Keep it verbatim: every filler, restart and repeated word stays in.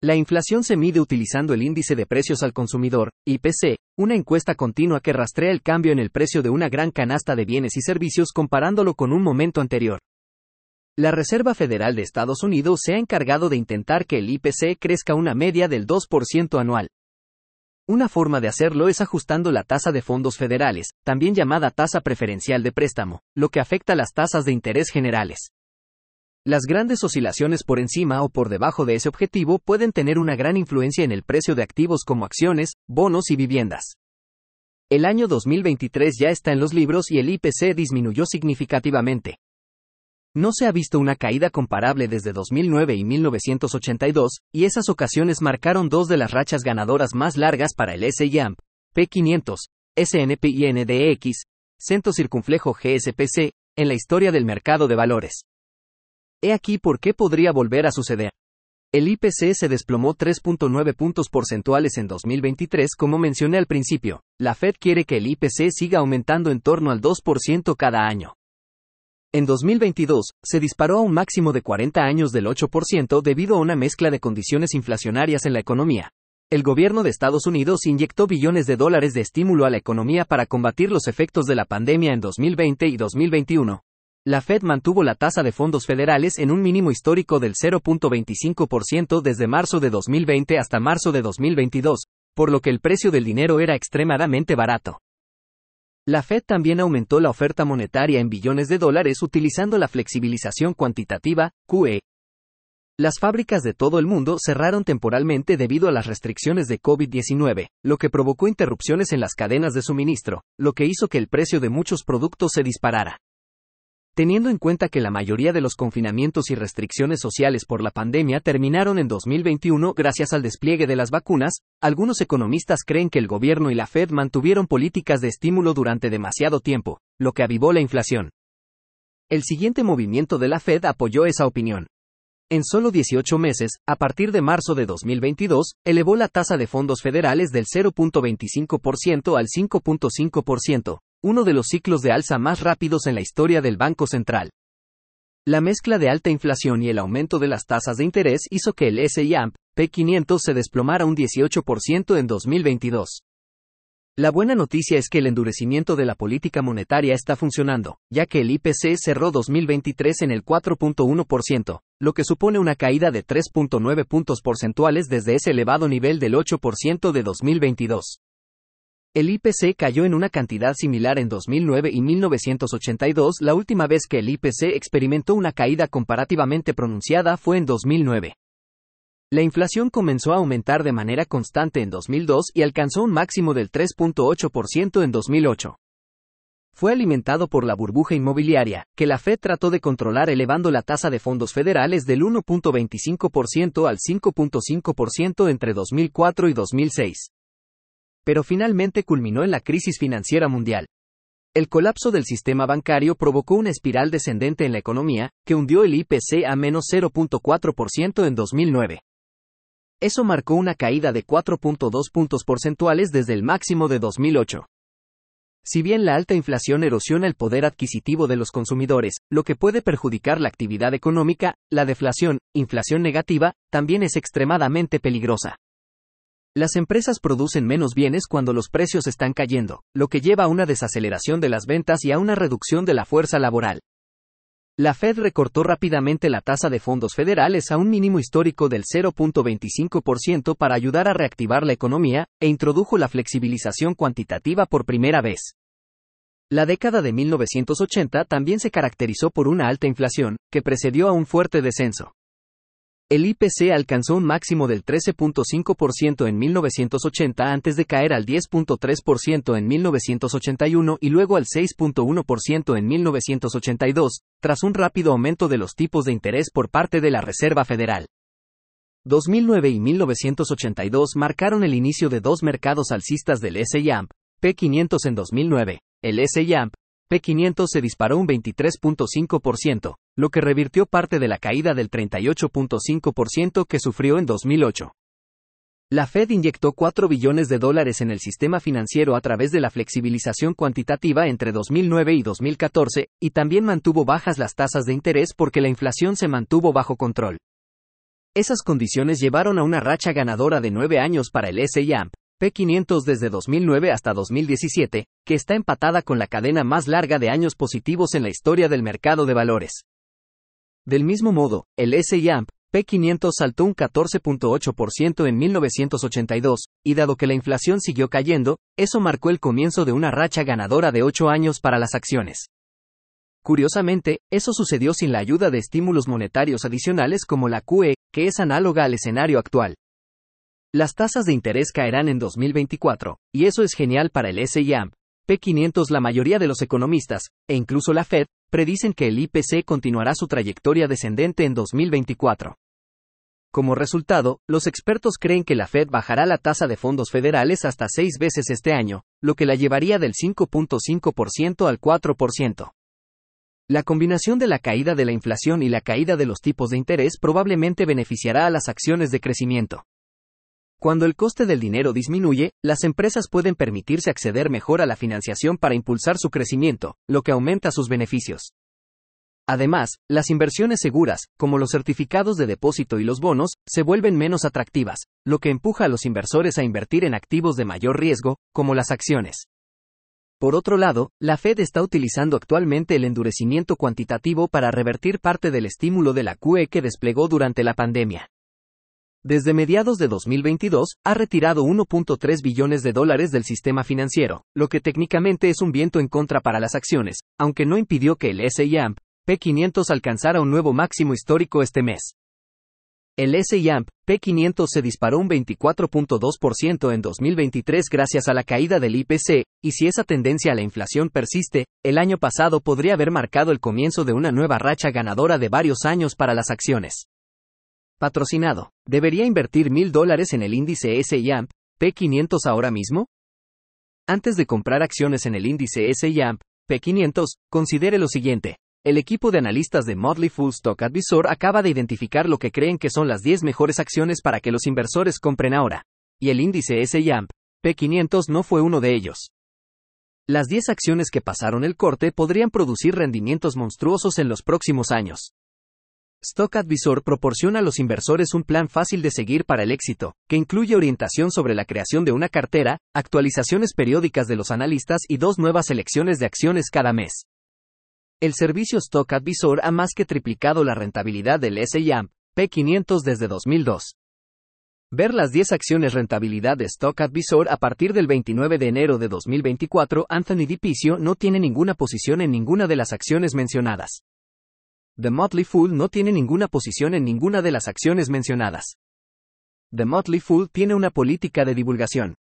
La inflación se mide utilizando el índice de precios al consumidor, I P C, una encuesta continua que rastrea el cambio en el precio de una gran canasta de bienes y servicios comparándolo con un momento anterior. La Reserva Federal de Estados Unidos se ha encargado de intentar que el I P C crezca una media del dos por ciento anual. Una forma de hacerlo es ajustando la tasa de fondos federales, también llamada tasa preferencial de préstamo, lo que afecta las tasas de interés generales. Las grandes oscilaciones por encima o por debajo de ese objetivo pueden tener una gran influencia en el precio de activos como acciones, bonos y viviendas. El año dos mil veintitrés ya está en los libros y el I P C disminuyó significativamente. No se ha visto una caída comparable desde dos mil nueve y mil novecientos ochenta y dos, y esas ocasiones marcaron dos de las rachas ganadoras más largas para el S and P quinientos, S and P y N D X, Centro Circunflejo G S P C, en la historia del mercado de valores. He aquí por qué podría volver a suceder. El I P C se desplomó tres punto nueve puntos porcentuales en dos mil veintitrés. Como mencioné al principio, la Fed quiere que el I P C siga aumentando en torno al dos por ciento cada año. En dos mil veintidós, se disparó a un máximo de cuarenta años del ocho por ciento debido a una mezcla de condiciones inflacionarias en la economía. El gobierno de Estados Unidos inyectó billones de dólares de estímulo a la economía para combatir los efectos de la pandemia en dos mil veinte y dos mil veintiuno. La Fed mantuvo la tasa de fondos federales en un mínimo histórico del cero punto veinticinco por ciento desde marzo de dos mil veinte hasta marzo de dos mil veintidós, por lo que el precio del dinero era extremadamente barato. La Fed también aumentó la oferta monetaria en billones de dólares utilizando la flexibilización cuantitativa, Q E. Las fábricas de todo el mundo cerraron temporalmente debido a las restricciones de COVID diecinueve, lo que provocó interrupciones en las cadenas de suministro, lo que hizo que el precio de muchos productos se disparara. Teniendo en cuenta que la mayoría de los confinamientos y restricciones sociales por la pandemia terminaron en dos mil veintiuno gracias al despliegue de las vacunas, algunos economistas creen que el gobierno y la Fed mantuvieron políticas de estímulo durante demasiado tiempo, lo que avivó la inflación. El siguiente movimiento de la Fed apoyó esa opinión. En solo dieciocho meses, a partir de marzo de dos mil veintidós, elevó la tasa de fondos federales del cero punto veinticinco por ciento al cinco punto cinco por ciento. Uno de los ciclos de alza más rápidos en la historia del Banco Central. La mezcla de alta inflación y el aumento de las tasas de interés hizo que el S and P quinientos se desplomara un dieciocho por ciento en dos mil veintidós. La buena noticia es que el endurecimiento de la política monetaria está funcionando, ya que el I P C cerró dos mil veintitrés en el cuatro punto uno por ciento, lo que supone una caída de tres punto nueve puntos porcentuales desde ese elevado nivel del ocho por ciento de dos mil veintidós. El I P C cayó en una cantidad similar en dos mil nueve y mil novecientos ochenta y dos. La última vez que el I P C experimentó una caída comparativamente pronunciada fue en dos mil nueve. La inflación comenzó a aumentar de manera constante en dos mil dos y alcanzó un máximo del tres punto ocho por ciento en dos mil ocho. Fue alimentado por la burbuja inmobiliaria, que la Fed trató de controlar elevando la tasa de fondos federales del uno punto veinticinco por ciento al cinco punto cinco por ciento entre dos mil cuatro y dos mil seis. Pero finalmente culminó en la crisis financiera mundial. El colapso del sistema bancario provocó una espiral descendente en la economía, que hundió el I P C a menos cero punto cuatro por ciento en dos mil nueve. Eso marcó una caída de cuatro punto dos puntos porcentuales desde el máximo de dos mil ocho. Si bien la alta inflación erosiona el poder adquisitivo de los consumidores, lo que puede perjudicar la actividad económica, la deflación, inflación negativa, también es extremadamente peligrosa. Las empresas producen menos bienes cuando los precios están cayendo, lo que lleva a una desaceleración de las ventas y a una reducción de la fuerza laboral. La Fed recortó rápidamente la tasa de fondos federales a un mínimo histórico del cero punto veinticinco por ciento para ayudar a reactivar la economía, e introdujo la flexibilización cuantitativa por primera vez. La década de mil novecientos ochenta también se caracterizó por una alta inflación, que precedió a un fuerte descenso. El I P C alcanzó un máximo del trece punto cinco por ciento en mil novecientos ochenta antes de caer al diez punto tres por ciento en mil novecientos ochenta y uno y luego al seis punto uno por ciento en mil novecientos ochenta y dos, tras un rápido aumento de los tipos de interés por parte de la Reserva Federal. dos mil nueve y mil novecientos ochenta y dos marcaron el inicio de dos mercados alcistas del S and P quinientos en dos mil nueve. El S and P quinientos se disparó un veintitrés punto cinco por ciento, lo que revirtió parte de la caída del treinta y ocho punto cinco por ciento que sufrió en dos mil ocho. La Fed inyectó cuatro billones de dólares en el sistema financiero a través de la flexibilización cuantitativa entre dos mil nueve y dos mil catorce, y también mantuvo bajas las tasas de interés porque la inflación se mantuvo bajo control. Esas condiciones llevaron a una racha ganadora de nueve años para el ese y pe quinientos desde dos mil nueve hasta dos mil diecisiete, que está empatada con la cadena más larga de años positivos en la historia del mercado de valores. Del mismo modo, el ese y pe quinientos saltó un catorce punto ocho por ciento en mil novecientos ochenta y dos, y dado que la inflación siguió cayendo, eso marcó el comienzo de una racha ganadora de ocho años para las acciones. Curiosamente, eso sucedió sin la ayuda de estímulos monetarios adicionales como la Q E, que es análoga al escenario actual. Las tasas de interés caerán en dos mil veinticuatro, y eso es genial para el ese y pe quinientos. La mayoría de los economistas, e incluso la Fed, predicen que el I P C continuará su trayectoria descendente en dos mil veinticuatro. Como resultado, los expertos creen que la Fed bajará la tasa de fondos federales hasta seis veces este año, lo que la llevaría del cinco punto cinco por ciento al cuatro por ciento. La combinación de la caída de la inflación y la caída de los tipos de interés probablemente beneficiará a las acciones de crecimiento. Cuando el coste del dinero disminuye, las empresas pueden permitirse acceder mejor a la financiación para impulsar su crecimiento, lo que aumenta sus beneficios. Además, las inversiones seguras, como los certificados de depósito y los bonos, se vuelven menos atractivas, lo que empuja a los inversores a invertir en activos de mayor riesgo, como las acciones. Por otro lado, la Fed está utilizando actualmente el endurecimiento cuantitativo para revertir parte del estímulo de la Q E que desplegó durante la pandemia. Desde mediados de dos mil veintidós, ha retirado uno punto tres billones de dólares del sistema financiero, lo que técnicamente es un viento en contra para las acciones, aunque no impidió que el ese y pe quinientos alcanzara un nuevo máximo histórico este mes. El ese y pe quinientos se disparó un veinticuatro punto dos por ciento en dos mil veintitrés gracias a la caída del I P C, y si esa tendencia a la inflación persiste, el año pasado podría haber marcado el comienzo de una nueva racha ganadora de varios años para las acciones. Patrocinado. ¿Debería invertir mil dólares en el índice ese y pe quinientos ahora mismo? Antes de comprar acciones en el índice ese y pe quinientos, considere lo siguiente. El equipo de analistas de Motley Fool Stock Advisor acaba de identificar lo que creen que son las diez mejores acciones para que los inversores compren ahora. Y el índice ese y pe quinientos no fue uno de ellos. Las diez acciones que pasaron el corte podrían producir rendimientos monstruosos en los próximos años. Stock Advisor proporciona a los inversores un plan fácil de seguir para el éxito, que incluye orientación sobre la creación de una cartera, actualizaciones periódicas de los analistas y dos nuevas selecciones de acciones cada mes. El servicio Stock Advisor ha más que triplicado la rentabilidad del ese y pe quinientos desde dos mil dos. Ver las diez acciones rentabilidad de Stock Advisor a partir del veintinueve de enero de dos mil veinticuatro. Anthony DiPizio no tiene ninguna posición en ninguna de las acciones mencionadas. The Motley Fool no tiene ninguna posición en ninguna de las acciones mencionadas. The Motley Fool tiene una política de divulgación.